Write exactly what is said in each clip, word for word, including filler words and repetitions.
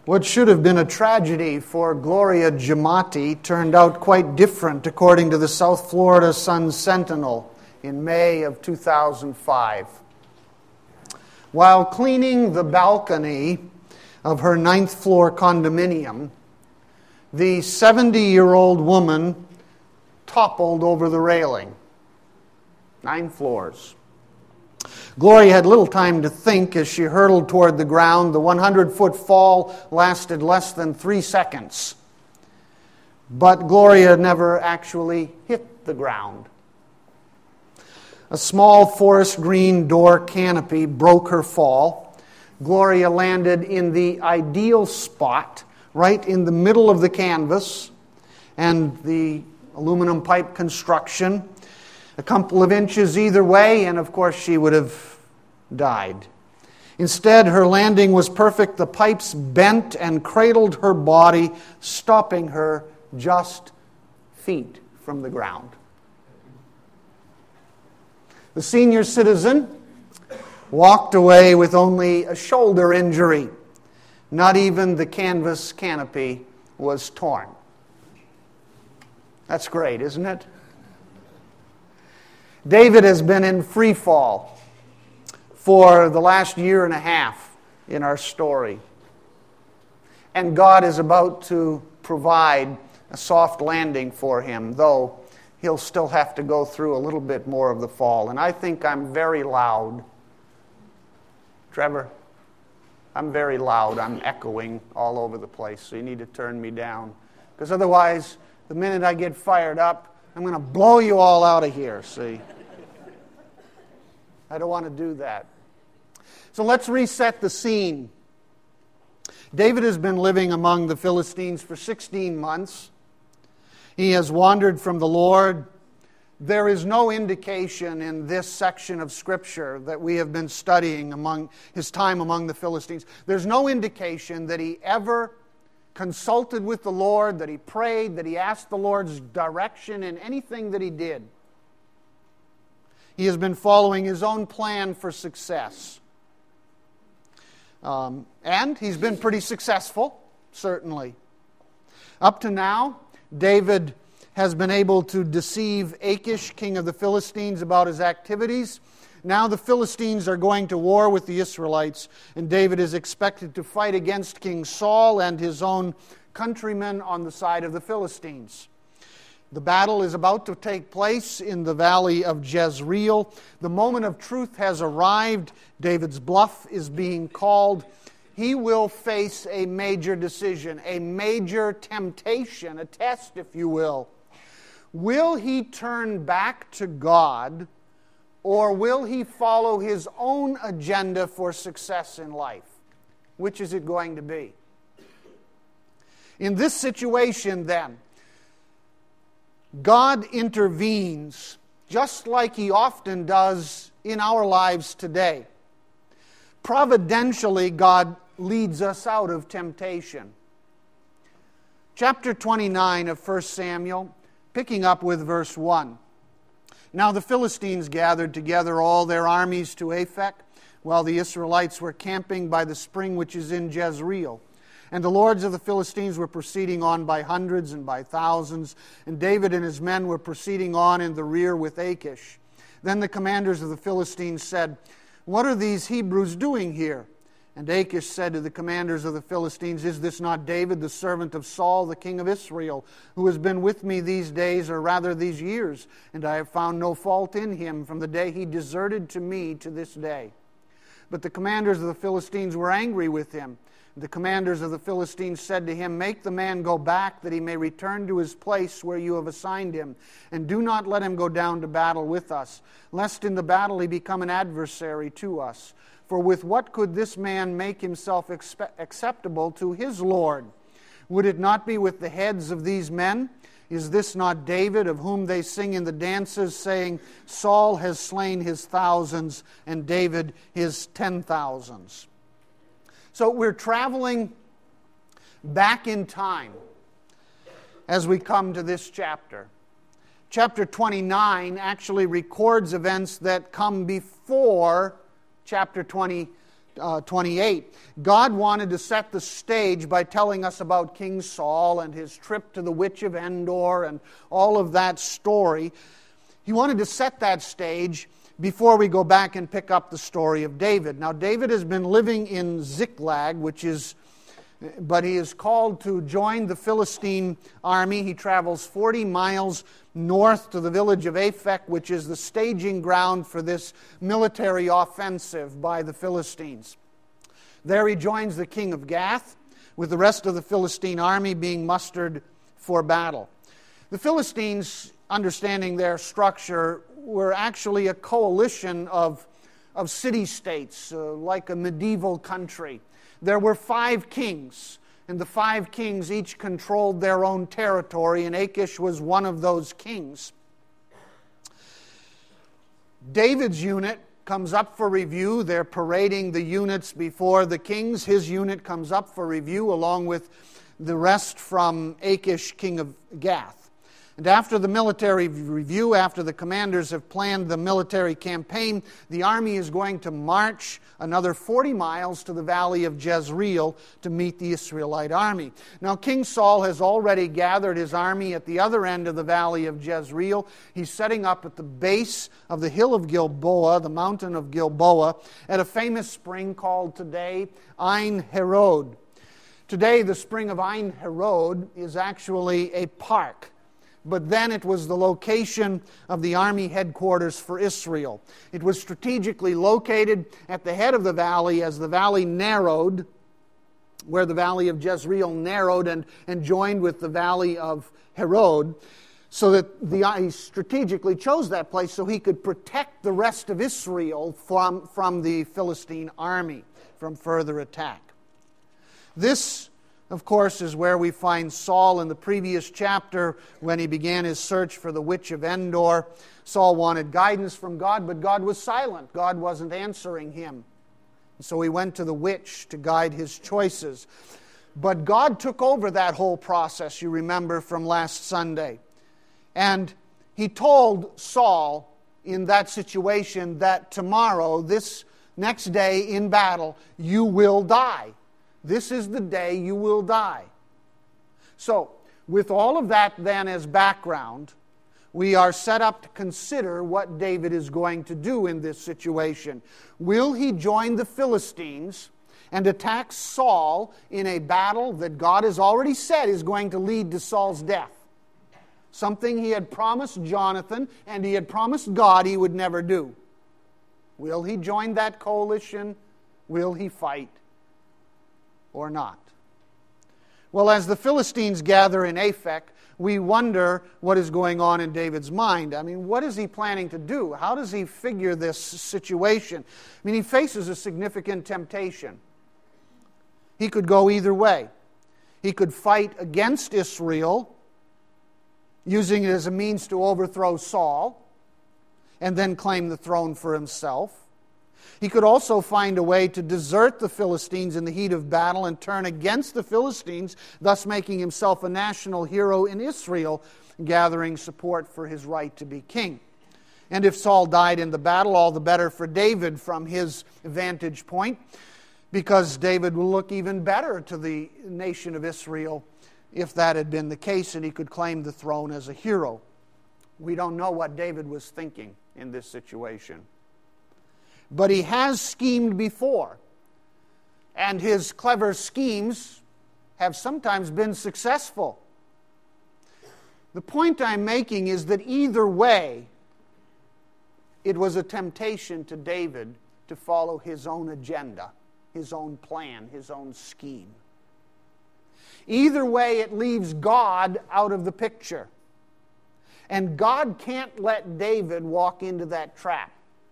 What should have been a tragedy for Gloria Giamatti turned out quite different, according to the South Florida Sun-Sentinel in May of two thousand five. While cleaning the balcony of her ninth floor condominium, the seventy-year-old woman toppled over the railing. Nine floors. Gloria had little time to think as she hurtled toward the ground. The one hundred foot fall lasted less than three seconds. But Gloria never actually hit the ground. A small forest green door canopy broke her fall. Gloria landed in the ideal spot, right in the middle of the canvas and the aluminum pipe construction. A couple of inches either way, and of course she would have died. Instead, her landing was perfect. The pipes bent and cradled her body, stopping her just feet from the ground. The senior citizen walked away with only a shoulder injury. Not even the canvas canopy was torn. That's great, isn't it? David has been in free fall for the last year and a half in our story. And God is about to provide a soft landing for him, though he'll still have to go through a little bit more of the fall. And I think I'm very loud. Trevor, I'm very loud. I'm echoing all over the place, so you need to turn me down. Because otherwise, the minute I get fired up, I'm going to blow you all out of here, see? I don't want to do that. So let's reset the scene. David has been living among the Philistines for sixteen months. He has wandered from the Lord. There is no indication in this section of Scripture that we have been studying among his time among the Philistines. There's no indication that he ever consulted with the Lord, that he prayed, that he asked the Lord's direction in anything that he did. He has been following his own plan for success. Um, and he's been pretty successful, certainly. Up to now, David has been able to deceive Achish, king of the Philistines, about his activities. Now the Philistines are going to war with the Israelites, and David is expected to fight against King Saul and his own countrymen on the side of the Philistines. The battle is about to take place in the valley of Jezreel. The moment of truth has arrived. David's bluff is being called. He will face a major decision, a major temptation, a test, if you will. Will he turn back to God, or will he follow his own agenda for success in life? Which is it going to be? In this situation, then, God intervenes just like he often does in our lives today. Providentially, God leads us out of temptation. Chapter twenty-nine of First Samuel, picking up with verse one. Now the Philistines gathered together all their armies to Aphek, while the Israelites were camping by the spring which is in Jezreel. And the lords of the Philistines were proceeding on by hundreds and by thousands, and David and his men were proceeding on in the rear with Achish. Then the commanders of the Philistines said, "What are these Hebrews doing here?" And Achish said to the commanders of the Philistines, "Is this not David, the servant of Saul, the king of Israel, who has been with me these days, or rather these years? And I have found no fault in him from the day he deserted to me to this day." But the commanders of the Philistines were angry with him. The commanders of the Philistines said to him, "Make the man go back, that he may return to his place where you have assigned him. And do not let him go down to battle with us, lest in the battle he become an adversary to us. For with what could this man make himself expe- acceptable to his Lord? Would it not be with the heads of these men? Is this not David, of whom they sing in the dances, saying, Saul has slain his thousands, and David his ten thousands?" So we're traveling back in time as we come to this chapter. Chapter twenty-nine actually records events that come before chapter twenty, uh, twenty-eight. God wanted to set the stage by telling us about King Saul and his trip to the Witch of Endor and all of that story. He wanted to set that stage before we go back and pick up the story of David. Now, David has been living in Ziklag, which is, but he is called to join the Philistine army. He travels forty miles north to the village of Aphek, which is the staging ground for this military offensive by the Philistines. There he joins the king of Gath, with the rest of the Philistine army being mustered for battle. The Philistines, understanding their structure, were actually a coalition of, of city-states, uh, like a medieval country. There were five kings, and the five kings each controlled their own territory, and Achish was one of those kings. David's unit comes up for review. They're parading the units before the kings. His unit comes up for review along with the rest from Achish, king of Gath. And after the military review, after the commanders have planned the military campaign, the army is going to march another forty miles to the valley of Jezreel to meet the Israelite army. Now, King Saul has already gathered his army at the other end of the valley of Jezreel. He's setting up at the base of the hill of Gilboa, the mountain of Gilboa, at a famous spring called today Ein Herod. Today, the spring of Ein Herod is actually a park. But then it was the location of the army headquarters for Israel. It was strategically located at the head of the valley as the valley narrowed, where the valley of Jezreel narrowed and, and joined with the valley of Herod, so that the, he strategically chose that place so he could protect the rest of Israel from, from the Philistine army, from further attack. This, of course, is where we find Saul in the previous chapter when he began his search for the Witch of Endor. Saul wanted guidance from God, but God was silent. God wasn't answering him. So he went to the witch to guide his choices. But God took over that whole process, you remember from last Sunday. And he told Saul in that situation that tomorrow, this next day in battle, you will die. This is the day you will die. So, with all of that then as background, we are set up to consider what David is going to do in this situation. Will he join the Philistines and attack Saul in a battle that God has already said is going to lead to Saul's death? Something he had promised Jonathan and he had promised God he would never do. Will he join that coalition? Will he fight? Or not? Well, as the Philistines gather in Aphek, we wonder what is going on in David's mind. I mean, what is he planning to do? How does he figure this situation? I mean, he faces a significant temptation. He could go either way. He could fight against Israel, using it as a means to overthrow Saul, and then claim the throne for himself. He could also find a way to desert the Philistines in the heat of battle and turn against the Philistines, thus making himself a national hero in Israel, gathering support for his right to be king. And if Saul died in the battle, all the better for David from his vantage point, because David will look even better to the nation of Israel if that had been the case, and he could claim the throne as a hero. We don't know what David was thinking in this situation. But he has schemed before, and his clever schemes have sometimes been successful. The point I'm making is that either way, it was a temptation to David to follow his own agenda, his own plan, his own scheme. Either way, it leaves God out of the picture. And God can't let David walk into that trap.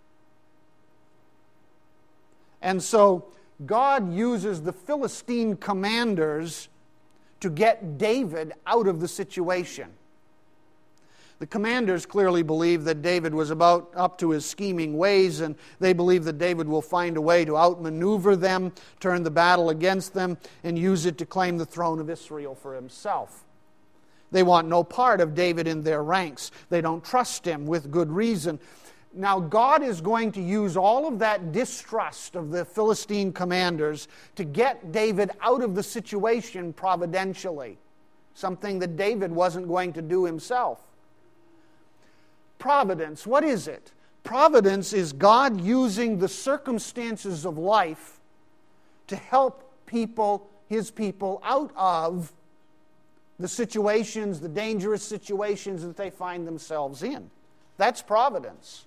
And so God uses the Philistine commanders to get David out of the situation. The commanders clearly believe that David was about up to his scheming ways, and they believe that David will find a way to outmaneuver them, turn the battle against them, and use it to claim the throne of Israel for himself. They want no part of David in their ranks. They don't trust him with good reason. Now, God is going to use all of that distrust of the Philistine commanders to get David out of the situation providentially, something that David wasn't going to do himself. Providence, what is it? Providence is God using the circumstances of life to help people, His people, out of the situations, the dangerous situations that they find themselves in. That's providence.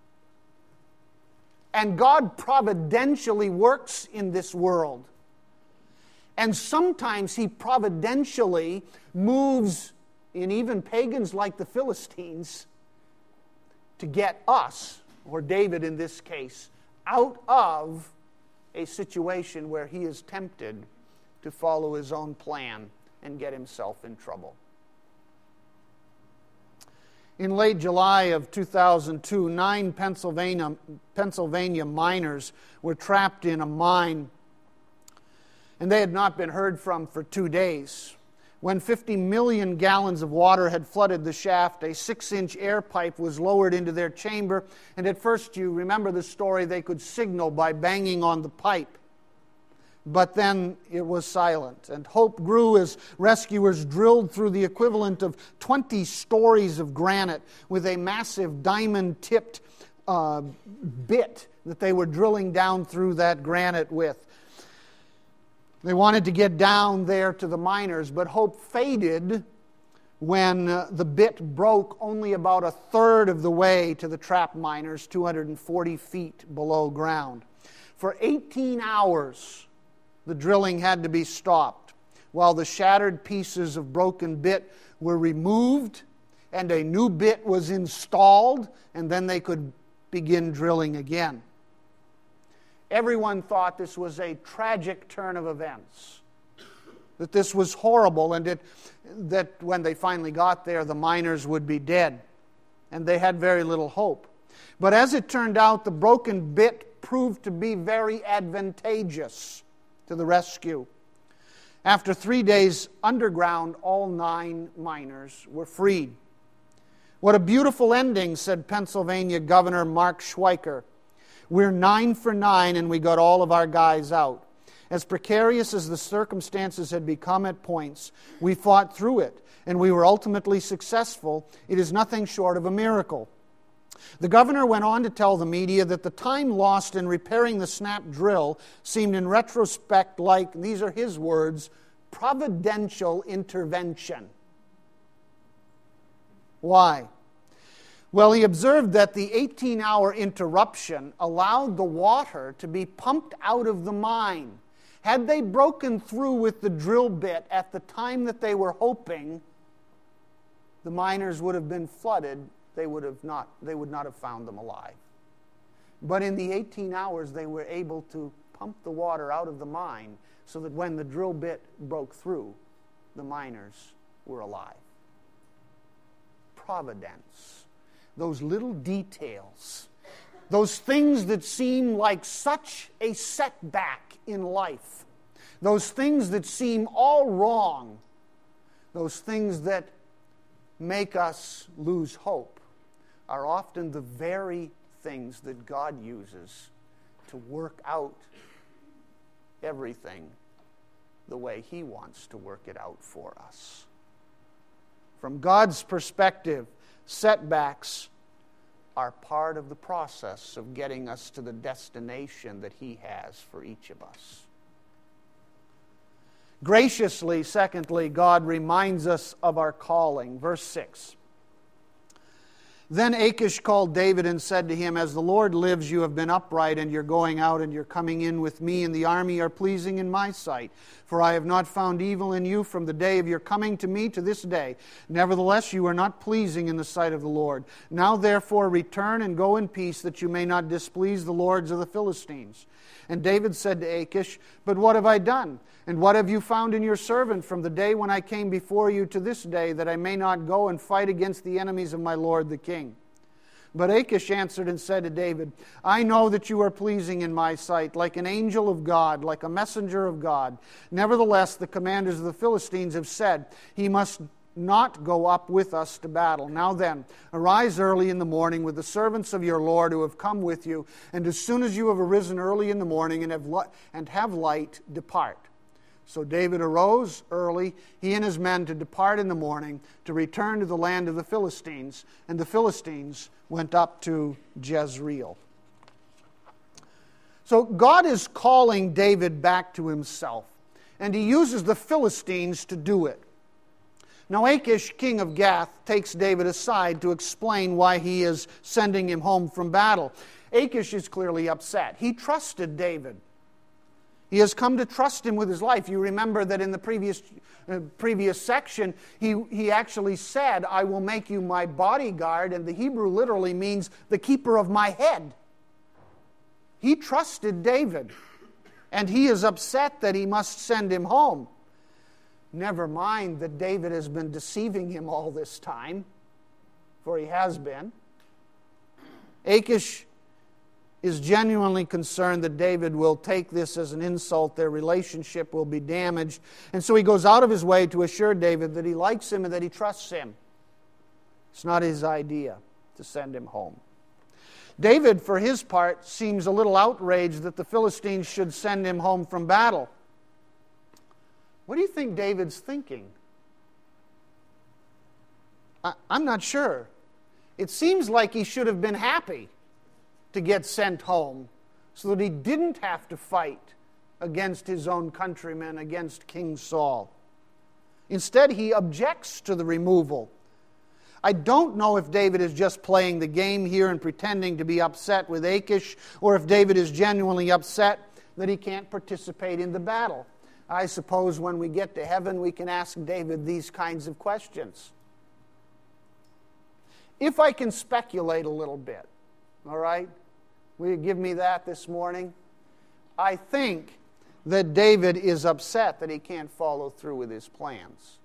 And God providentially works in this world. And sometimes He providentially moves in even pagans like the Philistines to get us, or David in this case, out of a situation where he is tempted to follow his own plan and get himself in trouble. In late July of two thousand two, nine Pennsylvania, Pennsylvania miners were trapped in a mine, and they had not been heard from for two days. When fifty million gallons of water had flooded the shaft, a six-inch air pipe was lowered into their chamber, and at first, you remember the story, they could signal by banging on the pipe. But then it was silent, and hope grew as rescuers drilled through the equivalent of twenty stories of granite with a massive diamond-tipped uh, bit that they were drilling down through that granite with. They wanted to get down there to the miners, but hope faded when uh, the bit broke only about a third of the way to the trapped miners, two hundred forty feet below ground. For eighteen hours, the drilling had to be stopped while the shattered pieces of broken bit were removed and a new bit was installed, and then they could begin drilling again. Everyone thought this was a tragic turn of events, that this was horrible, and it, that when they finally got there, the miners would be dead, and they had very little hope. But as it turned out, the broken bit proved to be very advantageous to the rescue. After three days underground, all nine miners were freed. What a beautiful ending, said Pennsylvania Governor Mark Schweiker. We're nine for nine and we got all of our guys out. As precarious as the circumstances had become at points, we fought through it and we were ultimately successful. It is nothing short of a miracle. The governor went on to tell the media that the time lost in repairing the snap drill seemed in retrospect like, these are his words, providential intervention. Why? Well, he observed that the eighteen-hour interruption allowed the water to be pumped out of the mine. Had they broken through with the drill bit at the time that they were hoping, the miners would have been flooded. They would have not, they would not have found them alive. But in the eighteen hours, they were able to pump the water out of the mine so that when the drill bit broke through, the miners were alive. Providence. Those little details. Those things that seem like such a setback in life. Those things that seem all wrong. Those things that make us lose hope are often the very things that God uses to work out everything the way He wants to work it out for us. From God's perspective, setbacks are part of the process of getting us to the destination that He has for each of us. Graciously, secondly, God reminds us of our calling. Verse six. Then Achish called David and said to him, As the Lord lives, you have been upright, and your going out and your coming in with me and the army are pleasing in my sight. For I have not found evil in you from the day of your coming to me to this day. Nevertheless, you are not pleasing in the sight of the Lord. Now therefore return and go in peace, that you may not displease the lords of the Philistines. And David said to Achish, But what have I done? And what have you found in your servant from the day when I came before you to this day, that I may not go and fight against the enemies of my lord the king? But Achish answered and said to David, I know that you are pleasing in my sight, like an angel of God, like a messenger of God. Nevertheless, the commanders of the Philistines have said, He must not go up with us to battle. Now then, arise early in the morning with the servants of your Lord who have come with you, and as soon as you have arisen early in the morning and have, li- and have light, depart. So David arose early, he and his men, to depart in the morning, to return to the land of the Philistines, and the Philistines went up to Jezreel. So God is calling David back to himself, and he uses the Philistines to do it. Now Achish, king of Gath, takes David aside to explain why he is sending him home from battle. Achish is clearly upset. He trusted David. He has come to trust him with his life. You remember that in the previous uh, previous section, he, he actually said, I will make you my bodyguard, and the Hebrew literally means the keeper of my head. He trusted David, and he is upset that he must send him home. Never mind that David has been deceiving him all this time, for he has been. Achish is genuinely concerned that David will take this as an insult, their relationship will be damaged, and so he goes out of his way to assure David that he likes him and that he trusts him. It's not his idea to send him home. David, for his part, seems a little outraged that the Philistines should send him home from battle. What do you think David's thinking? I, I'm not sure. It seems like he should have been happy to get sent home so that he didn't have to fight against his own countrymen, against King Saul. Instead, he objects to the removal. I don't know if David is just playing the game here and pretending to be upset with Achish, or if David is genuinely upset that he can't participate in the battle. I suppose when we get to heaven, we can ask David these kinds of questions. If I can speculate a little bit, all right? Will you give me that this morning? I think that David is upset that he can't follow through with his plans.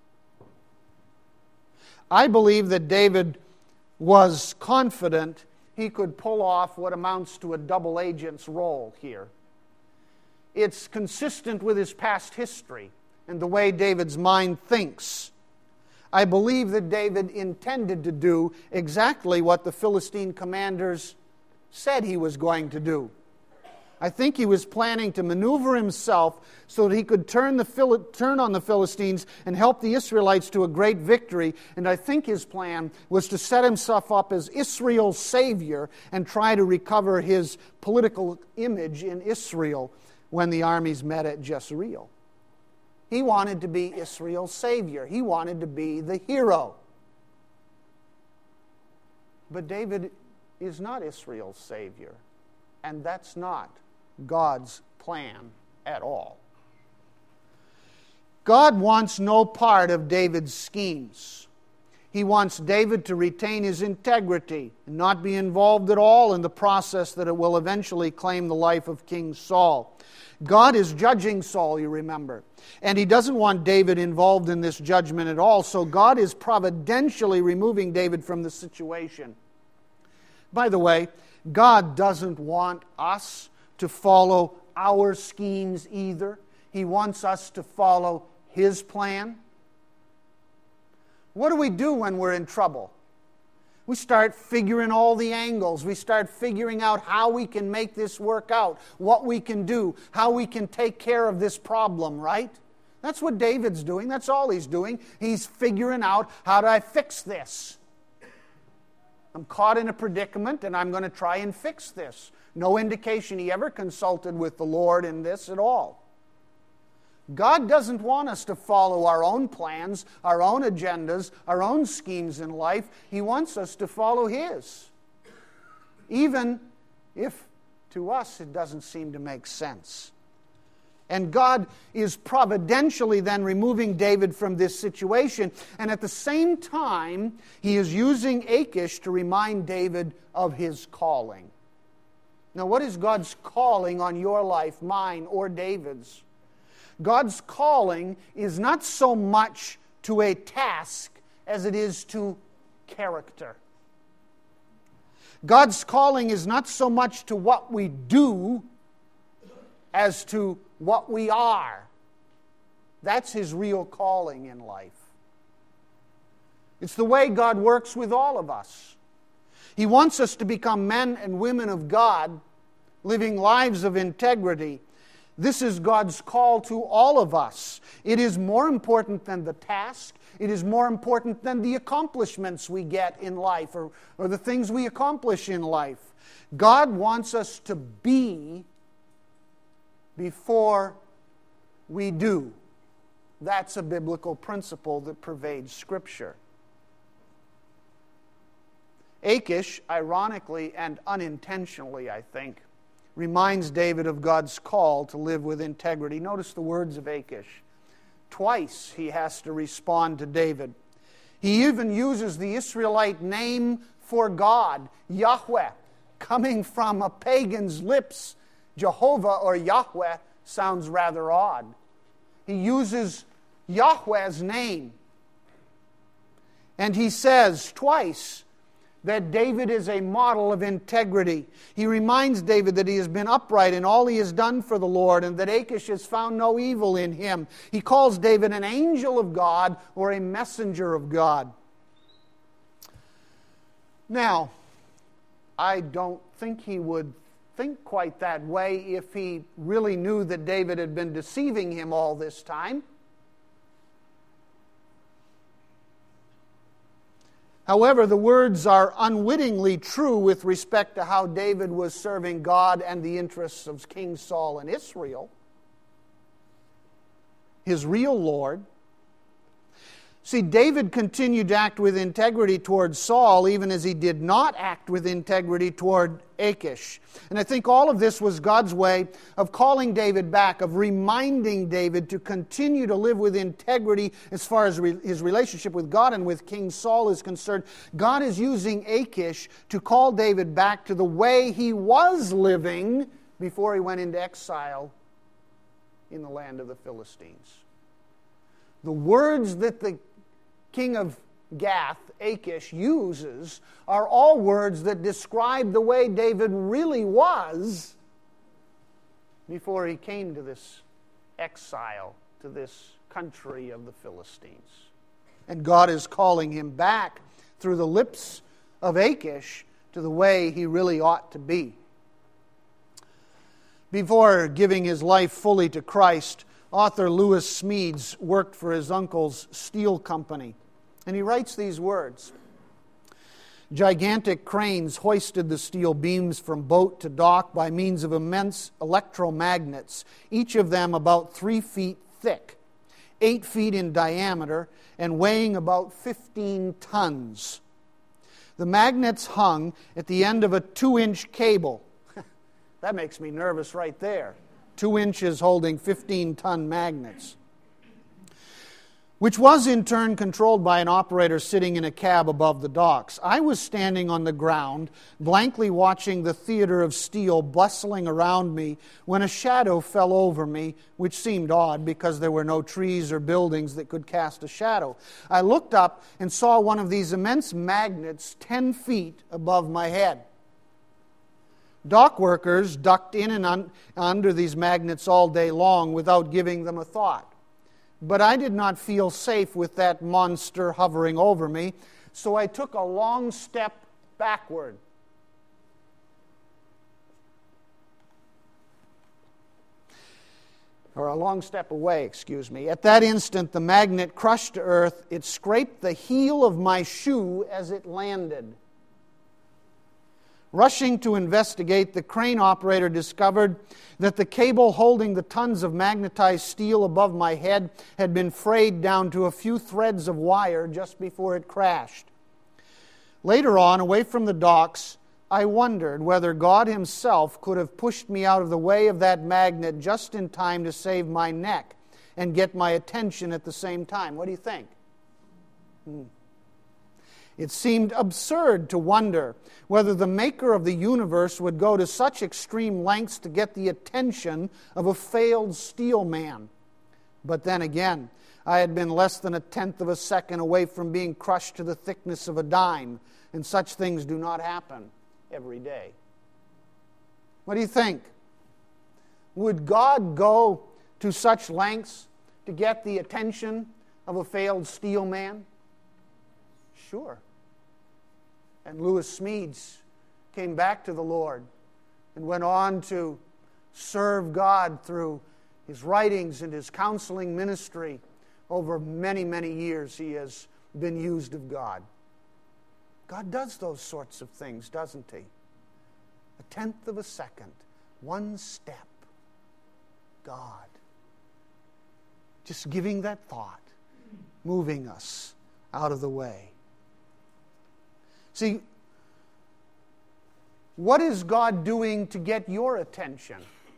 I believe that David was confident he could pull off what amounts to a double agent's role here. It's consistent with his past history and the way David's mind thinks. I believe that David intended to do exactly what the Philistine commanders said he was going to do. I think he was planning to maneuver himself so that he could turn, the Phil- turn on the Philistines and help the Israelites to a great victory. And I think his plan was to set himself up as Israel's savior and try to recover his political image in Israel when the armies met at Jezreel. He wanted to be Israel's savior. He wanted to be the hero. But David is not Israel's savior, and that's not God's plan at all. God wants no part of David's schemes. He wants David to retain his integrity and not be involved at all in the process that it will eventually claim the life of King Saul. God is judging Saul, you remember, and he doesn't want David involved in this judgment at all, so God is providentially removing David from the situation. By the way, God doesn't want us to follow our schemes either. He wants us to follow His plan. What do we do when we're in trouble? We start figuring all the angles. We start figuring out how we can make this work out, what we can do, how we can take care of this problem, right? That's what David's doing. That's all he's doing. He's figuring out, how do I fix this? I'm caught in a predicament, and I'm going to try and fix this. No indication he ever consulted with the Lord in this at all. God doesn't want us to follow our own plans, our own agendas, our own schemes in life. He wants us to follow His, even if to us it doesn't seem to make sense. And God is providentially then removing David from this situation. And at the same time, He is using Achish to remind David of his calling. Now, what is God's calling on your life, mine or David's? God's calling is not so much to a task as it is to character. God's calling is not so much to what we do as to what we are. That's His real calling in life. It's the way God works with all of us. He wants us to become men and women of God, living lives of integrity. This is God's call to all of us. It is more important than the task. It is more important than the accomplishments we get in life or, or the things we accomplish in life. God wants us to be before we do. That's a biblical principle that pervades Scripture. Achish, ironically and unintentionally, I think, reminds David of God's call to live with integrity. Notice the words of Achish. Twice he has to respond to David. He even uses the Israelite name for God, Yahweh, coming from a pagan's lips. Jehovah or Yahweh sounds rather odd. He uses Yahweh's name. And he says twice that David is a model of integrity. He reminds David that he has been upright in all he has done for the Lord and that Achish has found no evil in him. He calls David an angel of God or a messenger of God. Now, I don't think he would think quite that way if he really knew that David had been deceiving him all this time. However, the words are unwittingly true with respect to how David was serving God and the interests of King Saul and Israel, his real Lord. See, David continued to act with integrity toward Saul even as he did not act with integrity toward Achish. And I think all of this was God's way of calling David back, of reminding David to continue to live with integrity as far as re- his relationship with God and with King Saul is concerned. God is using Achish to call David back to the way he was living before he went into exile in the land of the Philistines. The words that the king of Gath, Achish, uses are all words that describe the way David really was before he came to this exile, to this country of the Philistines. And God is calling him back through the lips of Achish to the way he really ought to be. Before giving his life fully to Christ, author Lewis Smedes worked for his uncle's steel company. And he writes these words. Gigantic cranes hoisted the steel beams from boat to dock by means of immense electromagnets, each of them about three feet thick, eight feet in diameter, and weighing about fifteen tons. The magnets hung at the end of a two-inch cable. That makes me nervous right there. Two inches holding fifteen-ton magnets, which was in turn controlled by an operator sitting in a cab above the docks. I was standing on the ground, blankly watching the theater of steel bustling around me, when a shadow fell over me, which seemed odd because there were no trees or buildings that could cast a shadow. I looked up and saw one of these immense magnets ten feet above my head. Dock workers ducked in and un- under these magnets all day long without giving them a thought. But I did not feel safe with that monster hovering over me, so I took a long step backward. Or a long step away, excuse me. At that instant, the magnet crushed to earth. It scraped the heel of my shoe as it landed. Rushing to investigate, the crane operator discovered that the cable holding the tons of magnetized steel above my head had been frayed down to a few threads of wire just before it crashed. Later on, away from the docks, I wondered whether God Himself could have pushed me out of the way of that magnet just in time to save my neck and get my attention at the same time. What do you think? Hmm. It seemed absurd to wonder whether the maker of the universe would go to such extreme lengths to get the attention of a failed steel man. But then again, I had been less than a tenth of a second away from being crushed to the thickness of a dime, and such things do not happen every day. What do you think? Would God go to such lengths to get the attention of a failed steel man? Sure. And Lewis Smedes came back to the Lord and went on to serve God through his writings and his counseling ministry. Over many, many years he has been used of God. God does those sorts of things, doesn't he? A tenth of a second, one step. God. Just giving that thought, moving us out of the way. See, what is God doing to get your attention?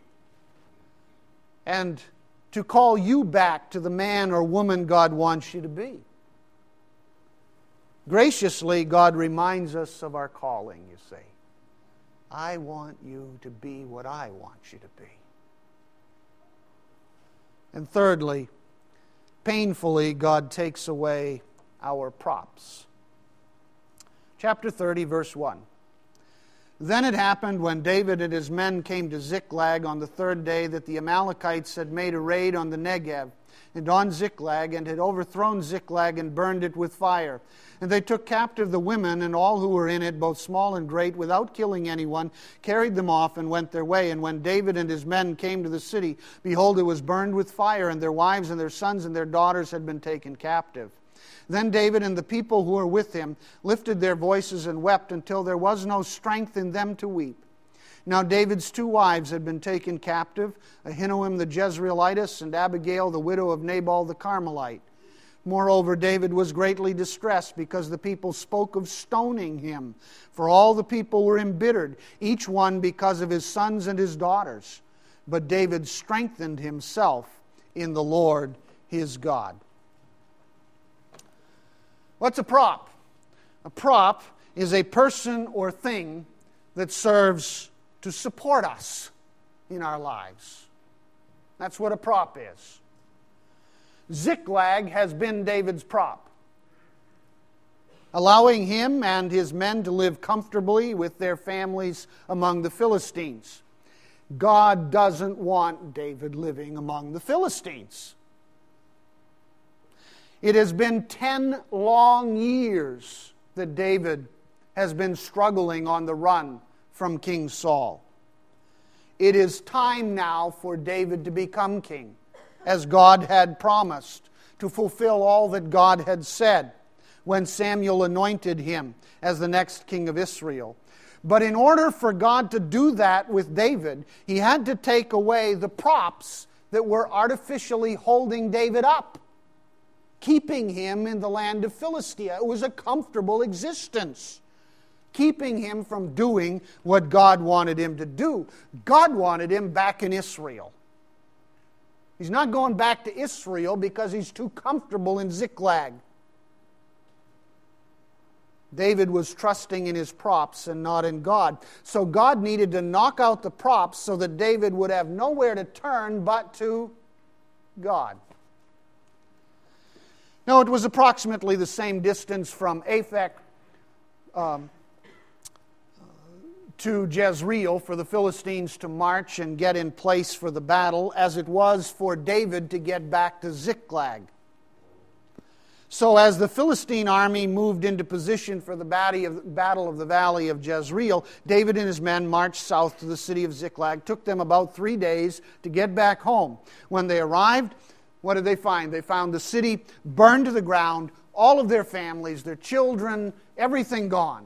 And to call you back to the man or woman God wants you to be? Graciously, God reminds us of our calling, you see. I want you to be what I want you to be. And thirdly, painfully, God takes away our props. Chapter thirty, verse one. Then it happened when David and his men came to Ziklag on the third day that the Amalekites had made a raid on the Negev and on Ziklag and had overthrown Ziklag and burned it with fire. And they took captive the women and all who were in it, both small and great, without killing anyone, carried them off and went their way. And when David and his men came to the city, behold, it was burned with fire, and their wives and their sons and their daughters had been taken captive. Then David and the people who were with him lifted their voices and wept until there was no strength in them to weep. Now David's two wives had been taken captive, Ahinoam the Jezreelitess and Abigail the widow of Nabal the Carmelite. Moreover, David was greatly distressed because the people spoke of stoning him, for all the people were embittered, each one because of his sons and his daughters. But David strengthened himself in the Lord his God. What's a prop? A prop is a person or thing that serves to support us in our lives. That's what a prop is. Ziklag has been David's prop, allowing him and his men to live comfortably with their families among the Philistines. God doesn't want David living among the Philistines. It has been ten long years that David has been struggling on the run from King Saul. It is time now for David to become king, as God had promised, to fulfill all that God had said when Samuel anointed him as the next king of Israel. But in order for God to do that with David, he had to take away the props that were artificially holding David up, keeping him in the land of Philistia. It was a comfortable existence, keeping him from doing what God wanted him to do. God wanted him back in Israel. He's not going back to Israel because he's too comfortable in Ziklag. David was trusting in his props and not in God. So God needed to knock out the props so that David would have nowhere to turn but to God. Now, it was approximately the same distance from Aphek um, to Jezreel for the Philistines to march and get in place for the battle as it was for David to get back to Ziklag. So as the Philistine army moved into position for the battle of the valley of Jezreel, David and his men marched south to the city of Ziklag. Took them about three days to get back home. When they arrived, what did they find? They found the city burned to the ground, all of their families, their children, everything gone.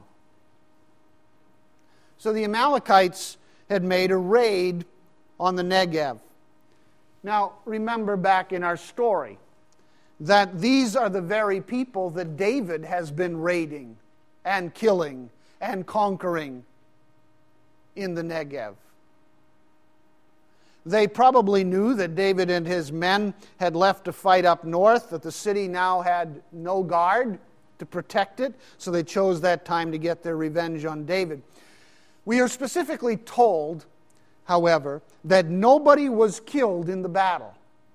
So the Amalekites had made a raid on the Negev. Now, remember back in our story that these are the very people that David has been raiding and killing and conquering in the Negev. They probably knew that David and his men had left to fight up north, that the city now had no guard to protect it, so they chose that time to get their revenge on David. We are specifically told, however, that nobody was killed in the battle.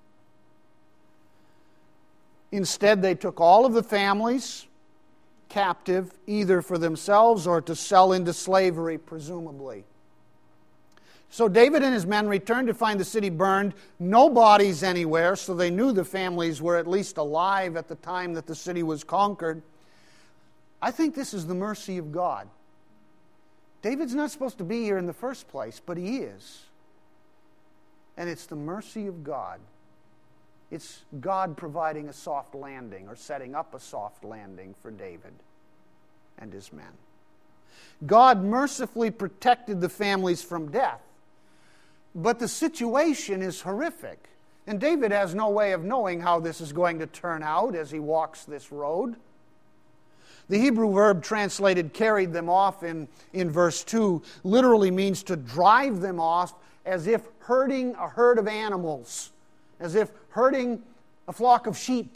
Instead, they took all of the families captive, either for themselves or to sell into slavery, presumably. So David and his men returned to find the city burned, no bodies anywhere, so they knew the families were at least alive at the time that the city was conquered. I think this is the mercy of God. David's not supposed to be here in the first place, but he is. And it's the mercy of God. It's God providing a soft landing or setting up a soft landing for David and his men. God mercifully protected the families from death. But the situation is horrific. And David has no way of knowing how this is going to turn out as he walks this road. The Hebrew verb translated carried them off in, in verse two literally means to drive them off as if herding a herd of animals, as if herding a flock of sheep.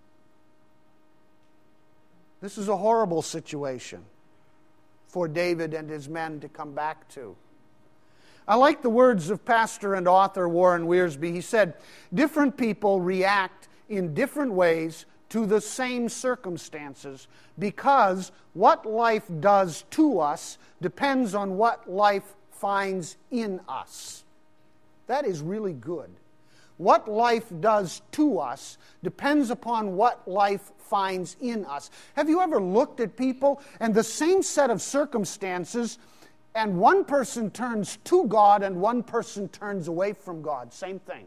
This is a horrible situation for David and his men to come back to. I like the words of pastor and author Warren Wiersbe. He said, different people react in different ways to the same circumstances because what life does to us depends on what life finds in us. That is really good. What life does to us depends upon what life finds in us. Have you ever looked at people and the same set of circumstances, and one person turns to God and one person turns away from God? Same thing.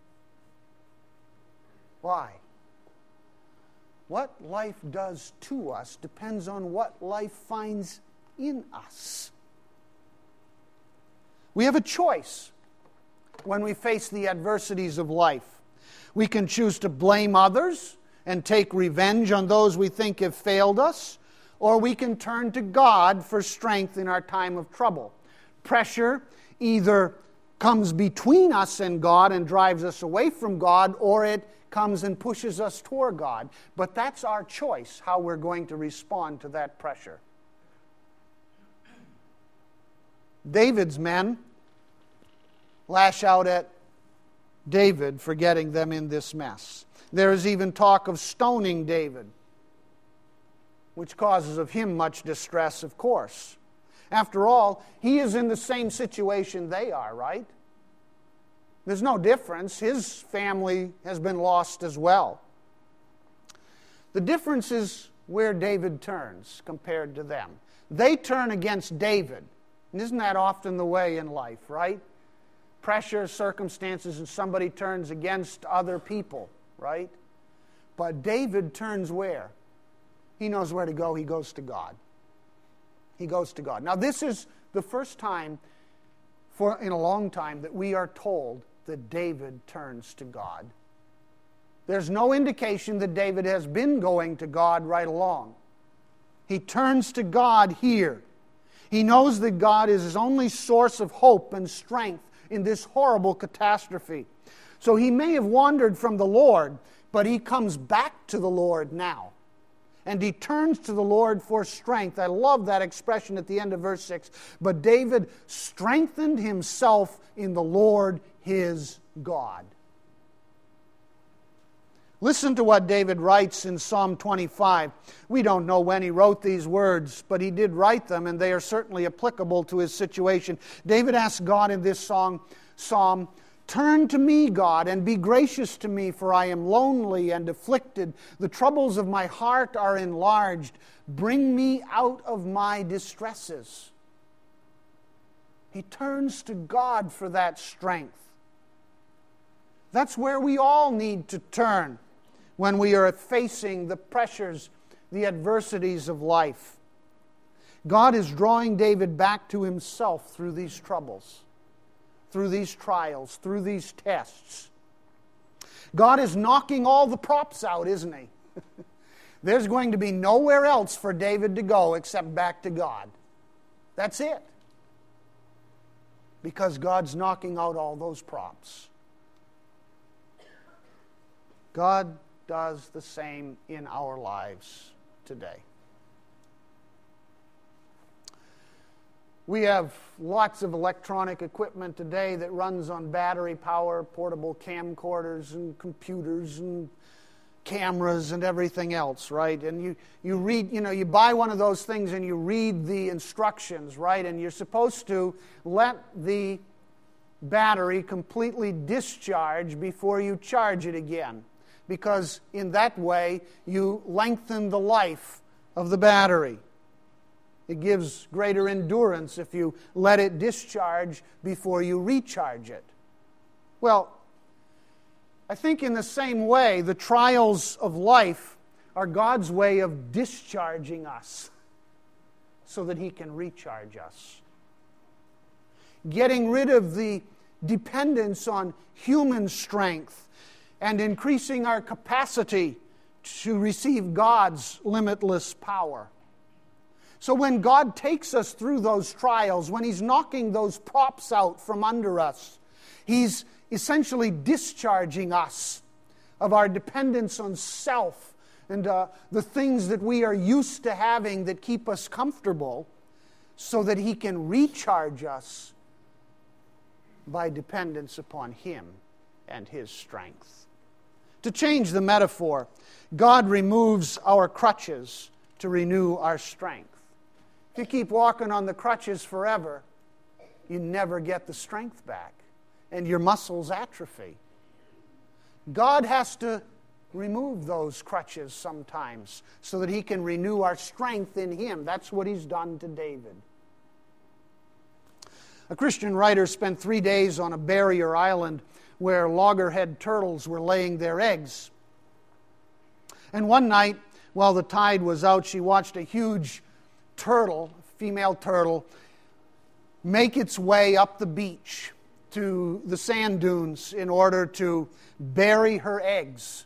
Why? What life does to us depends on what life finds in us. We have a choice when we face the adversities of life. We can choose to blame others and take revenge on those we think have failed us, or we can turn to God for strength in our time of trouble. Pressure either comes between us and God and drives us away from God, or it comes and pushes us toward God. But that's our choice, how we're going to respond to that pressure. David's men lash out at David for getting them in this mess. There is even talk of stoning David, which causes of him much distress, of course. After all, he is in the same situation they are, right? There's no difference. His family has been lost as well. The difference is where David turns compared to them. They turn against David. And isn't that often the way in life, right? Pressure, circumstances, and somebody turns against other people, right? But David turns where? He knows where to go. He goes to God. He goes to God. Now, this is the first time for in a long time that we are told that David turns to God. There's no indication that David has been going to God right along. He turns to God here. He knows that God is his only source of hope and strength in this horrible catastrophe. So he may have wandered from the Lord, but he comes back to the Lord now. And he turns to the Lord for strength. I love that expression at the end of verse six. But David strengthened himself in the Lord his God. Listen to what David writes in Psalm twenty-five. We don't know when he wrote these words, but he did write them, and they are certainly applicable to his situation. David asks God in this song, psalm, "Turn to me, God, and be gracious to me, for I am lonely and afflicted. The troubles of my heart are enlarged. Bring me out of my distresses." He turns to God for that strength. That's where we all need to turn when we are facing the pressures, the adversities of life. God is drawing David back to himself through these troubles, through these trials, through these tests. God is knocking all the props out, isn't he? There's going to be nowhere else for David to go except back to God. That's it. Because God's knocking out all those props. God does the same in our lives today. We have lots of electronic equipment today that runs on battery power, portable camcorders and computers and cameras and everything else, right? And you, you read, you know, you buy one of those things and you read the instructions, right? And you're supposed to let the battery completely discharge before you charge it again, because in that way you lengthen the life of the battery. It gives greater endurance if you let it discharge before you recharge it. Well, I think in the same way, the trials of life are God's way of discharging us so that He can recharge us. Getting rid of the dependence on human strength and increasing our capacity to receive God's limitless power. So when God takes us through those trials, when He's knocking those props out from under us, He's essentially discharging us of our dependence on self and uh, the things that we are used to having that keep us comfortable, so that He can recharge us by dependence upon Him and His strength. To change the metaphor, God removes our crutches to renew our strength. If you keep walking on the crutches forever, you never get the strength back, and your muscles atrophy. God has to remove those crutches sometimes so that He can renew our strength in Him. That's what He's done to David. A Christian writer spent three days on a barrier island where loggerhead turtles were laying their eggs. And one night, while the tide was out, she watched a huge turtle, female turtle, make its way up the beach to the sand dunes in order to bury her eggs.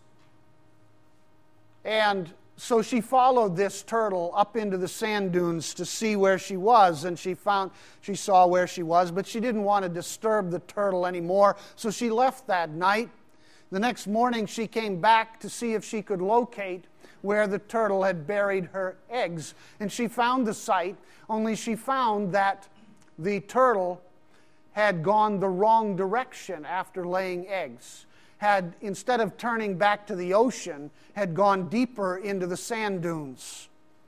And so she followed this turtle up into the sand dunes to see where she was, and she found she saw where she was, but she didn't want to disturb the turtle anymore, so she left that night. The next morning she came back to see if she could locate where the turtle had buried her eggs, and she found the site, only she found that the turtle had gone the wrong direction after laying eggs. Had, instead of turning back to the ocean, had gone deeper into the sand dunes.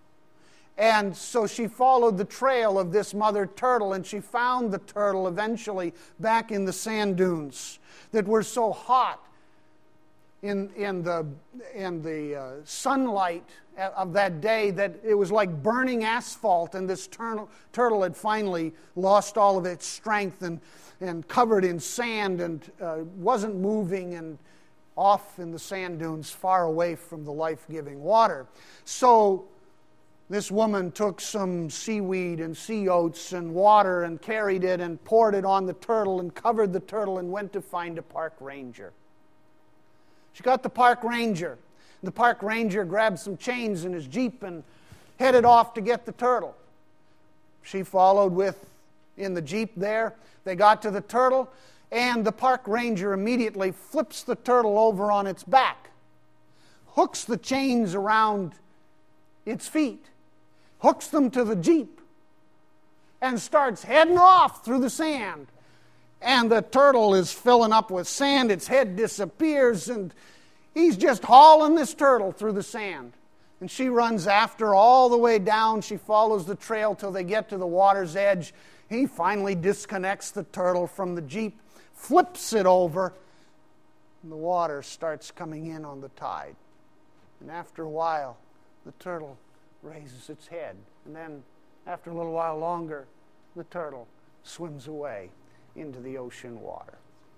And so she followed the trail of this mother turtle, and she found the turtle eventually back in the sand dunes that were so hot in, in the, in the uh, sunlight of that day that it was like burning asphalt, and this turtle, turtle had finally lost all of its strength and and covered in sand and uh, wasn't moving and off in the sand dunes far away from the life-giving water. So this woman took some seaweed and sea oats and water and carried it and poured it on the turtle and covered the turtle and went to find a park ranger. She got the park ranger. The park ranger grabbed some chains in his Jeep and headed off to get the turtle. She followed with in the Jeep there. They got to the turtle, and the park ranger immediately flips the turtle over on its back, hooks the chains around its feet, hooks them to the Jeep, and starts heading off through the sand. And the turtle is filling up with sand, its head disappears, and he's just hauling this turtle through the sand. And she runs after all the way down. She follows the trail till they get to the water's edge. He finally disconnects the turtle from the Jeep, flips it over, and the water starts coming in on the tide. And after a while, the turtle raises its head. And then, after a little while longer, the turtle swims away into the ocean water.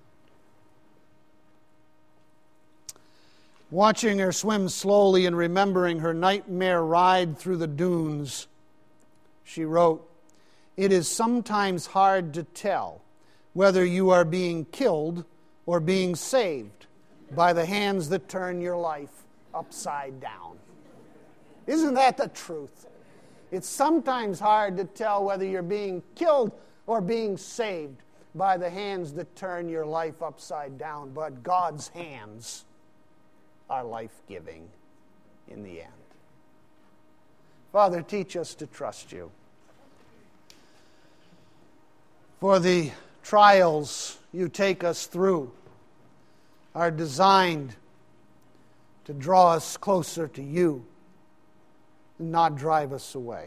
Watching her swim slowly and remembering her nightmare ride through the dunes, she wrote, "It is sometimes hard to tell whether you are being killed or being saved by the hands that turn your life upside down." Isn't that the truth? It's sometimes hard to tell whether you're being killed or being saved by the hands that turn your life upside down, but God's hands are life-giving in the end. Father, teach us to trust you. For the trials you take us through are designed to draw us closer to you and not drive us away.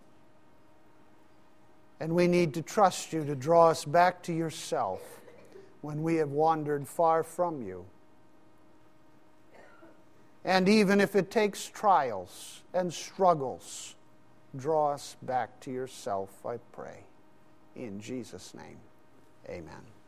And we need to trust you to draw us back to yourself when we have wandered far from you. And even if it takes trials and struggles, draw us back to yourself, I pray. In Jesus' name, amen.